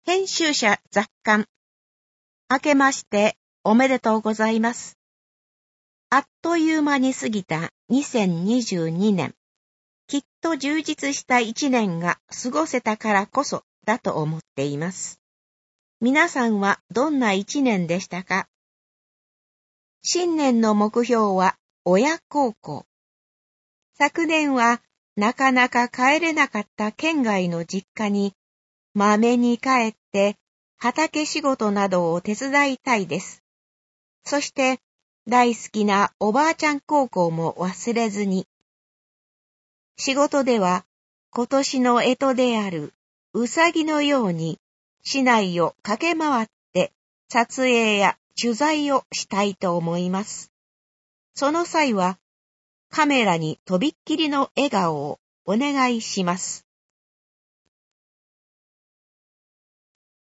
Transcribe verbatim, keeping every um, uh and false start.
編集者雑感。明けましておめでとうございます。あっという間に過ぎたにせんにじゅうにねん。きっと充実した一年が過ごせたからこそだと思っています。皆さんはどんな一年でしたか？新年の目標は親孝行。昨年はなかなか帰れなかった県外の実家にまめに帰って畑仕事などを手伝いたいです。そして大好きなおばあちゃん孝行も忘れずに。仕事では今年の干支であるうさぎのように市内を駆け回って撮影や取材をしたいと思います。その際はカメラにとびっきりの笑顔をお願いします。